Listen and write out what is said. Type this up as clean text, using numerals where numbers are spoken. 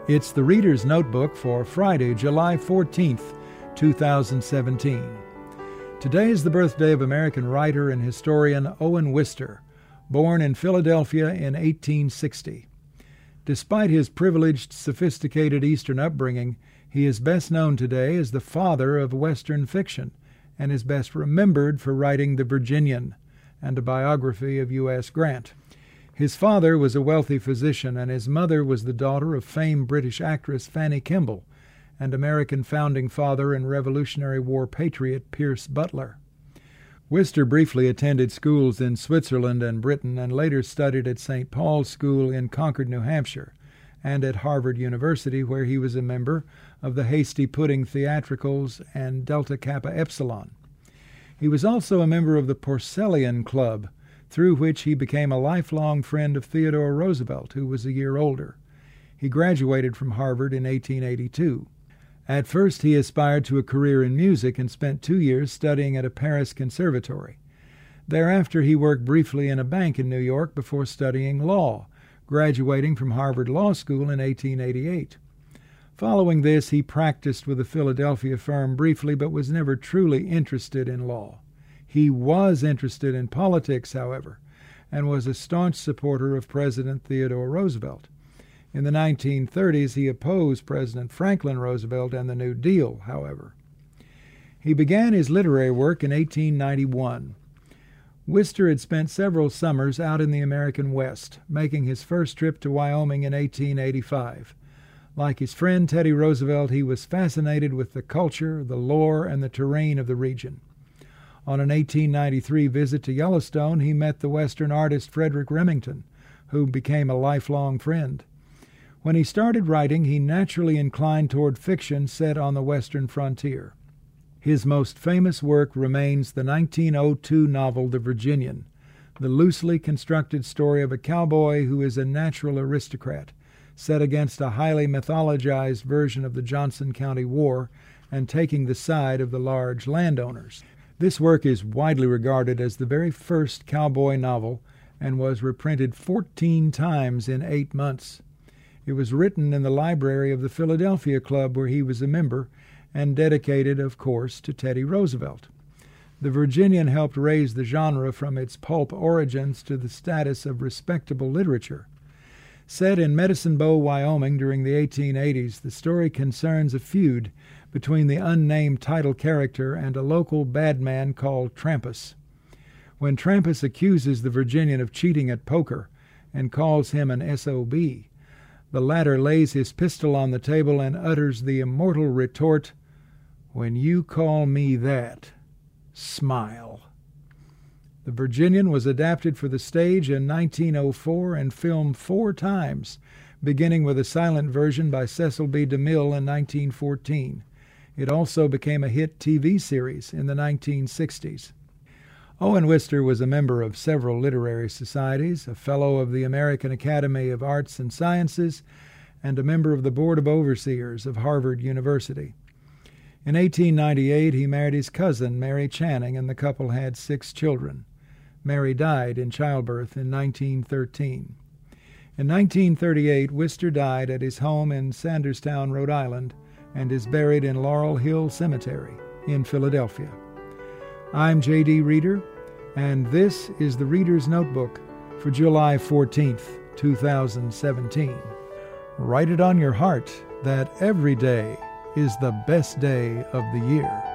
It's the Reader's Notebook for Friday, July 14th, 2017. Today is the birthday of American writer and historian Owen Wister, born in Philadelphia in 1860. Despite his privileged, sophisticated Eastern upbringing, he is best known today as the father of Western fiction and is best remembered for writing The Virginian and a biography of U.S. Grant. His father was a wealthy physician, and his mother was the daughter of famed British actress Fanny Kemble and American founding father and Revolutionary War patriot Pierce Butler. Wister briefly attended schools in Switzerland and Britain and later studied at St. Paul's School in Concord, New Hampshire, and at Harvard University, where he was a member of the Hasty Pudding Theatricals and Delta Kappa Epsilon. He was also a member of the Porcellian Club, through which he became a lifelong friend of Theodore Roosevelt, who was a year older. He graduated from Harvard in 1882. At first, he aspired to a career in music and spent 2 years studying at a Paris conservatory. Thereafter, he worked briefly in a bank in New York before studying law, graduating from Harvard Law School in 1888. Following this, he practiced with a Philadelphia firm briefly, but was never truly interested in law. He was interested in politics, however, and was a staunch supporter of President Theodore Roosevelt. In the 1930s, he opposed President Franklin Roosevelt and the New Deal, however. He began his literary work in 1891. Wister had spent several summers out in the American West, making his first trip to Wyoming in 1885. Like his friend Teddy Roosevelt, he was fascinated with the culture, the lore, and the terrain of the region. On an 1893 visit to Yellowstone, he met the Western artist Frederick Remington, who became a lifelong friend. When he started writing, he naturally inclined toward fiction set on the Western frontier. His most famous work remains the 1902 novel The Virginian, the loosely constructed story of a cowboy who is a natural aristocrat, set against a highly mythologized version of the Johnson County War and taking the side of the large landowners. This work is widely regarded as the very first cowboy novel and was reprinted 14 times in 8 months. It was written in the library of the Philadelphia Club, where he was a member, and dedicated, of course, to Teddy Roosevelt. The Virginian helped raise the genre from its pulp origins to the status of respectable literature. Set in Medicine Bow, Wyoming during the 1880s, the story concerns a feud between the unnamed title character and a local bad man called Trampas. When Trampas accuses the Virginian of cheating at poker and calls him an SOB, the latter lays his pistol on the table and utters the immortal retort, "When you call me that, smile." The Virginian was adapted for the stage in 1904 and filmed 4 times, beginning with a silent version by Cecil B. DeMille in 1914. It also became a hit TV series in the 1960s. Owen Wister was a member of several literary societies, a fellow of the American Academy of Arts and Sciences, and a member of the Board of Overseers of Harvard University. In 1898, he married his cousin, Mary Channing, and the couple had 6 children. Mary died in childbirth in 1913. In 1938, Wister died at his home in Sanderstown, Rhode Island, and is buried in Laurel Hill Cemetery in Philadelphia. I'm J.D. Reader, and this is the Reader's Notebook for July 14th, 2017. Write it on your heart that every day is the best day of the year.